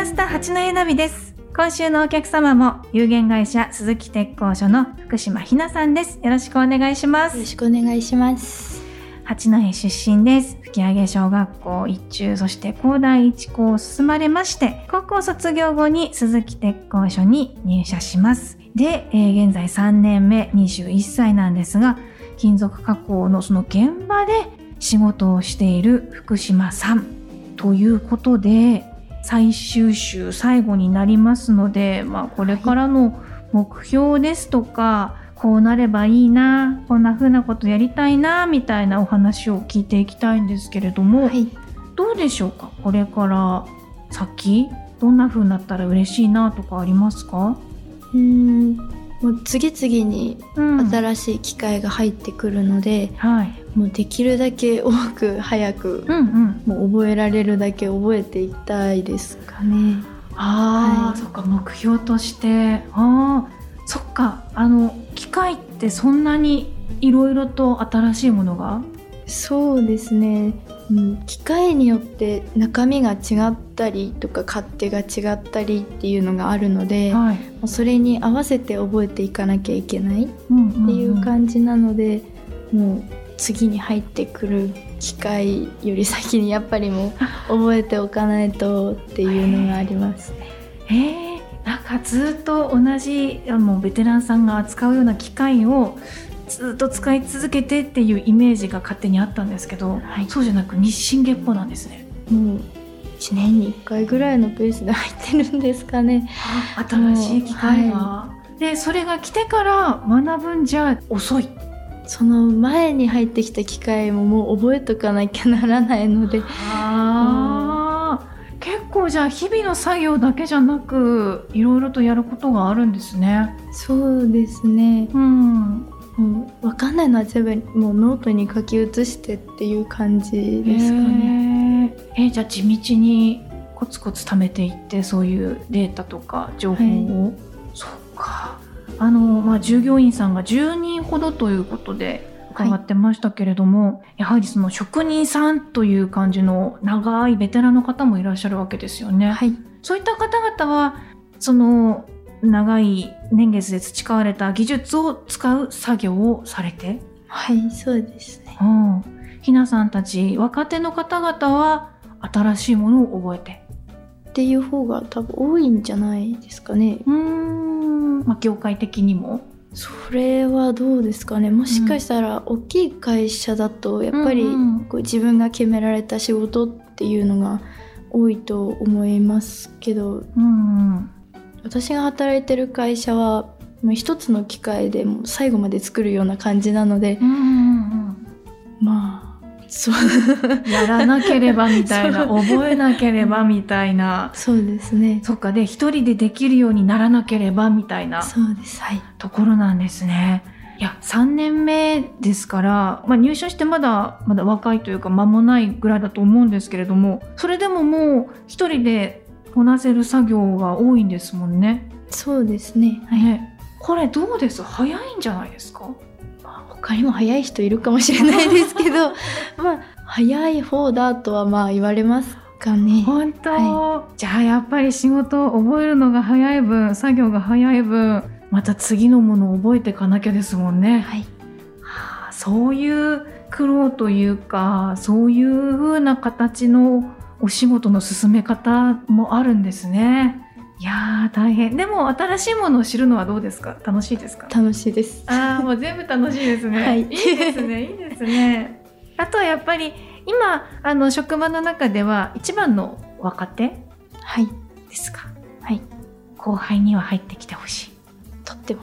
ラスタ八戸ナビです。今週のお客様も有限会社鈴木鉄工所の福島ひなさんです。よろしくお願いします。 よろしくお願いします。 八戸出身です。吹上小学校一中、そして高大一高を進まれまして、高校卒業後に鈴木鉄工所に入社します。で、現在3年目、21歳なんですが、金属加工のその現場で仕事をしている福島さんということで、最終週最後になりますので、これからの目標ですとか、こうなればいいな、こんな風なことやりたいなみたいなお話を聞いていきたいんですけれども、どうでしょうか。これから先どんな風になったら嬉しいなとかありますか？ もう次々に新しい機械が入ってくるので、もうできるだけ多く早く、もう覚えられるだけ覚えていきたいですかね。 そっか、目標として。そっか、機械ってそんなにいろいろと新しいものが？ そうですね、機械によって中身が違ったりとか勝手が違ったりっていうのがあるので、それに合わせて覚えていかなきゃいけないっていう感じなので、もう次に入ってくる機械より先にやっぱりもう覚えておかないとっていうのがありますね。 なんかずっと同じベテランさんが扱うような機械をずっと使い続けてっていうイメージが勝手にあったんですけど、そうじゃなく日進月歩なんですね。 もう1年に1回ぐらいのペースで入ってるんですかね。 新しい機械が、でそれが来てから学ぶんじゃ遅い。 その前に入ってきた機械ももう覚えとかなきゃならないので、 結構じゃあ日々の作業だけじゃなくいろいろとやることがあるんですね。 そうですね、もう分かんないのは全部もうノートに書き写してっていう感じですかね。 じゃあ地道にコツコツ貯めていってそういうデータとか情報を、そっか。従業員さんが10人ほどということで伺ってましたけれども、やはりその職人さんという感じの長いベテランの方もいらっしゃるわけですよね。そういった方々はその長い年月で培われた技術を使う作業をされて。 そうですね。 ひなさんたち若手の方々は新しいものを覚えてっていう方が多分多いんじゃないですかね。 業界的にもそれはどうですかね。もしかしたら大きい会社だとやっぱりこう自分が決められた仕事っていうのが多いと思いますけど、私が働いてる会社はもう一つの機械でもう最後まで作るような感じなので、そうやらなければみたいな覚えなければみたいな。 そうですね。 そっか。で一人でできるようにならなければみたいなところなんですね。いや3年目ですから、入社してまだ若いというか間もないぐらいだと思うんですけれども、それでももう一人でこなせる作業が多いんですもんね。 そうですね。 これどうです？早いんじゃないですか？ 他にも早い人いるかもしれないですけど早い方だとは言われますかね。 本当、じゃあやっぱり仕事を覚えるのが早い分、作業が早い分、また次のものを覚えていかなきゃですもんね。そういう苦労というか、そういう風な形のお仕事の進め方もあるんですね。いやー大変。でも新しいものを知るのはどうですか？楽しいですか？ 楽しいです。 もう全部楽しいですね。いいですね、いいですね。あとはやっぱり今職場の中では一番の若手ですか？後輩には入ってきてほしい。 とっても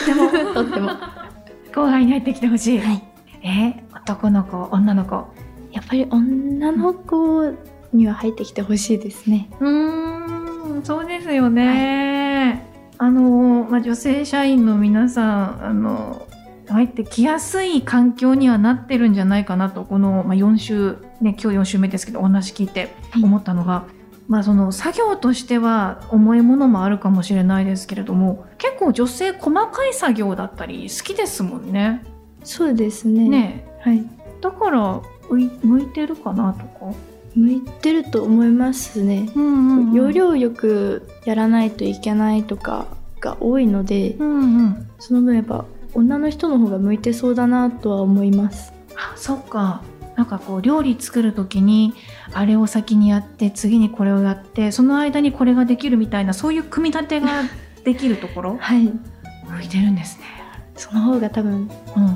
後輩に入ってきてほしい。男の子女の子？ やっぱり女の子には入ってきてほしいですね。 そうですよね。女性社員の皆さん入ってきやすい環境にはなってるんじゃないかなと、この、4週ね、今日4週目ですけどお話聞いて思ったのが、その作業としては重いものもあるかもしれないですけれども、結構女性細かい作業だったり好きですもんね。 そうですね。 だから向いてるかなとか。 向いてると思いますね、要領よくやらないといけないとかが多いので、その分やっぱ女の人の方が向いてそうだなとは思います。 あ、そっか。なんかこう料理作る時にあれを先にやって次にこれをやってその間にこれができるみたいな、そういう組み立てができるところはい、 向いてるんですね。 その方が多分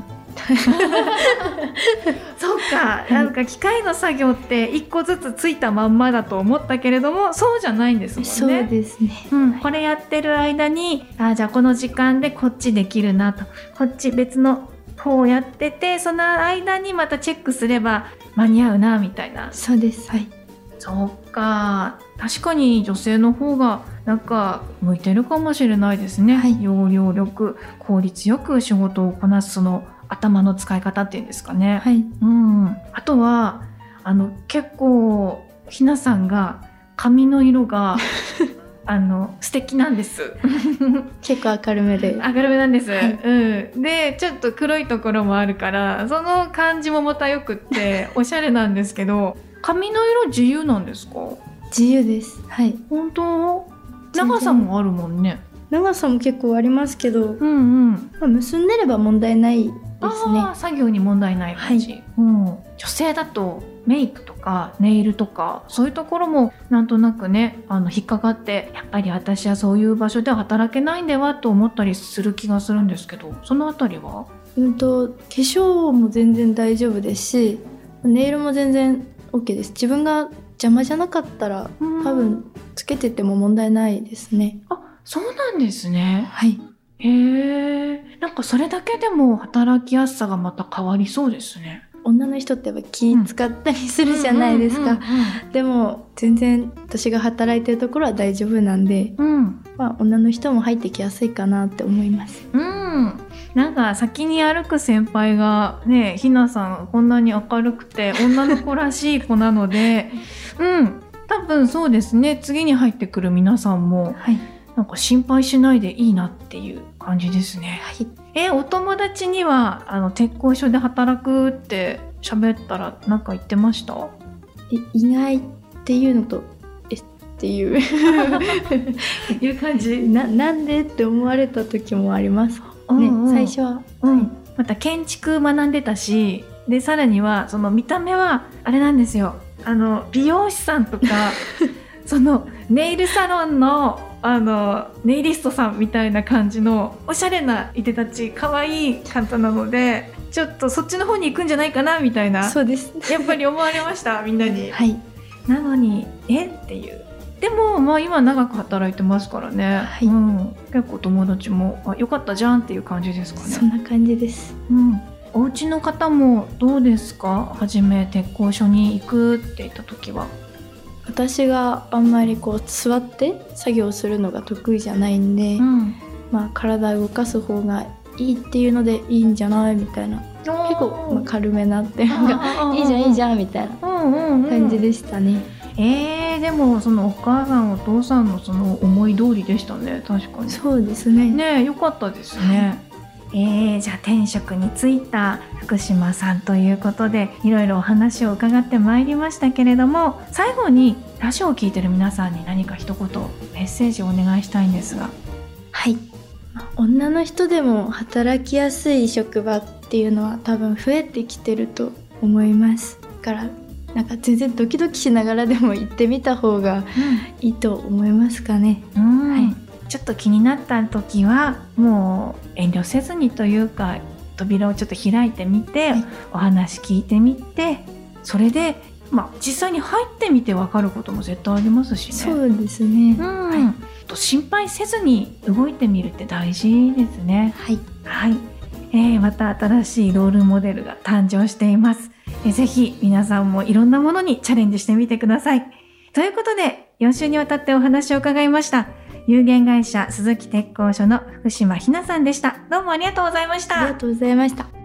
そっか、なんか機械の作業って一個ずつついたまんまだと思ったけれども、そうじゃないんですもんね。 そうですね、 これやってる間にじゃあこの時間でこっちできるなと、こっち別の方をやってて、その間にまたチェックすれば間に合うなみたいな。 そうです。はい。 そっか、確かに女性の方がなんか向いてるかもしれないですね、要領よく効率よく仕事をこなすその頭の使い方っていうんですかね、あとは結構ひなさんが髪の色が素敵なんです結構明るめなんです、でちょっと黒いところもあるからその感じもまたよくっておしゃれなんですけど、髪の色自由なんですか？ 自由です。はい。 本当？長さもあるもんね。 長さも結構ありますけど、結んでれば問題ないですね。 作業に問題ない感じ、女性だとメイクとかネイルとかそういうところもなんとなくね引っかかって、やっぱり私はそういう場所では働けないんではと思ったりする気がするんですけど、そのあたりは？ 化粧も全然大丈夫ですし、ネイルも全然 OK です。自分が邪魔じゃなかったら多分つけてても問題ないですね。 あ、そうなんですね。 はい。 へえ、なんかそれだけでも働きやすさがまた変わりそうですね。 女の人ってやっぱ気使ったりするじゃないですか。でも全然私が働いてるところは大丈夫なんで、女の人も入ってきやすいかなって思います。 なんか先に歩く先輩がね、ひなさんこんなに明るくて女の子らしい子なので多分そうですね、次に入ってくる皆さんも、なんか心配しないでいいなっていう感じですね。お友達には鉄工所で働くって喋ったらなんか言ってました？ いないっていうのとっていういう感じなんでって思われた時もありますね、最初は、 また建築学んでたし、でさらにはその見た目はあれなんですよ、美容師さんとかそのネイルサロンのネイリストさんみたいな感じのおしゃれないでたち、可愛い方なので、ちょっとそっちの方に行くんじゃないかなみたいな。 そうですやっぱり思われましたみんなに。 なのにっていう。でも今長く働いてますからね、結構友達もよかったじゃんっていう感じですかね。 そんな感じです。 お家の方もどうですか？初め鉄工所に行くって言った時は。 私があんまり座って作業するのが得意じゃないんで、体を動かす方がいいっていうのでいいんじゃないみたいな、結構軽めなっていうのがいいじゃんみたいな感じでしたね。 でもそのお母さんお父さんのその思い通りでしたね。確かにそうですね。 よかったですね。じゃあ転職に就いた福島さんということでいろいろお話を伺ってまいりましたけれども、最後にラジオを聞いてる皆さんに何か一言メッセージをお願いしたいんですが。 女の人でも働きやすい職場っていうのは多分増えてきてると思います。だからなんか全然ドキドキしながらでも行ってみた方がいいと思いますかね。ちょっと気になった時はもう遠慮せずにというか、扉をちょっと開いてみて、お話聞いてみて、それで実際に入ってみて分かることも絶対ありますしね。 そうですね。 心配せずに動いてみるって大事ですね。また新しいロールモデルが誕生しています。ぜひ皆さんもいろんなものにチャレンジしてみてください。ということで4週にわたってお話を伺いました。有限会社鈴木鉄工所の福島ひなさんでした。どうもありがとうございました。 ありがとうございました。